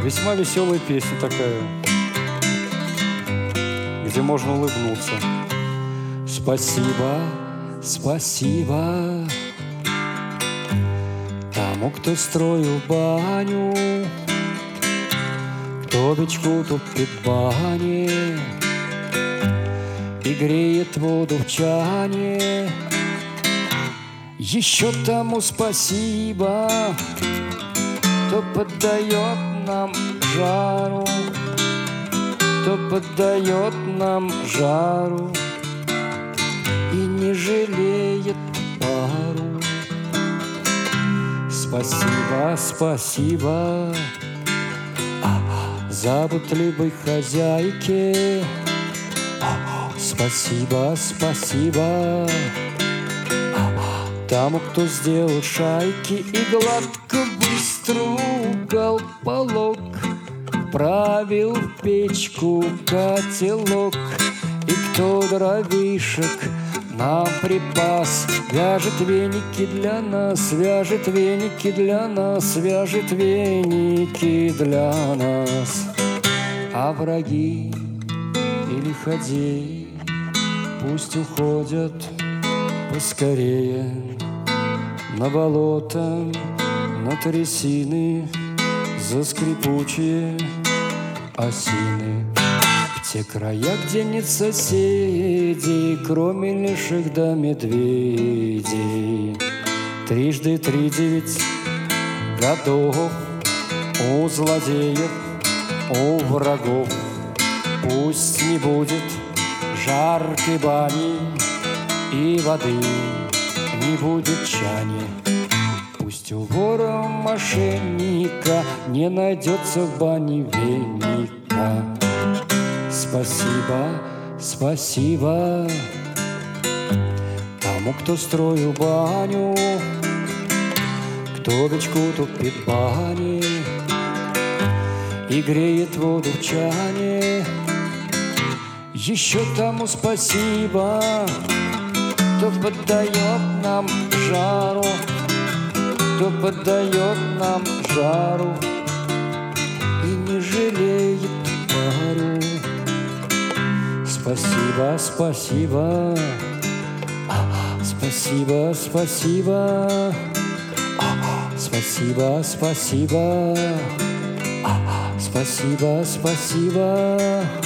Весьма веселая песня такая, где можно улыбнуться. Спасибо, спасибо тому, кто строил баню, кто бычку топит в бане и греет воду в чане. Еще тому спасибо, кто поддает нам жару, кто поддает нам жару и не жалеет пару. Спасибо, спасибо заботливой хозяйке. Спасибо, спасибо тому, кто сделал шайки и гладко быстро угол полог, правил в печку котелок, и кто дровишек нам припас, вяжет веники для нас, вяжет веники для нас, вяжет веники для нас. А враги и лиходеи пусть уходят поскорее на болото, на трясины, за скрипучие осины. В те края, где нет соседей, кроме леших да медведей. 3 × 3 = 9 годов у злодеев, у врагов. Пусть не будет жаркой бани и воды, не будет чани. Пусть у вора-мошенника не найдется в бане веника. Спасибо, спасибо тому, кто строил баню, кто бычку топит в бане и греет воду в чане. Еще тому спасибо, кто поддает нам жару, кто поддает нам жару и не жалеет пару. Спасибо, спасибо, спасибо, спасибо, спасибо, спасибо, спасибо, спасибо.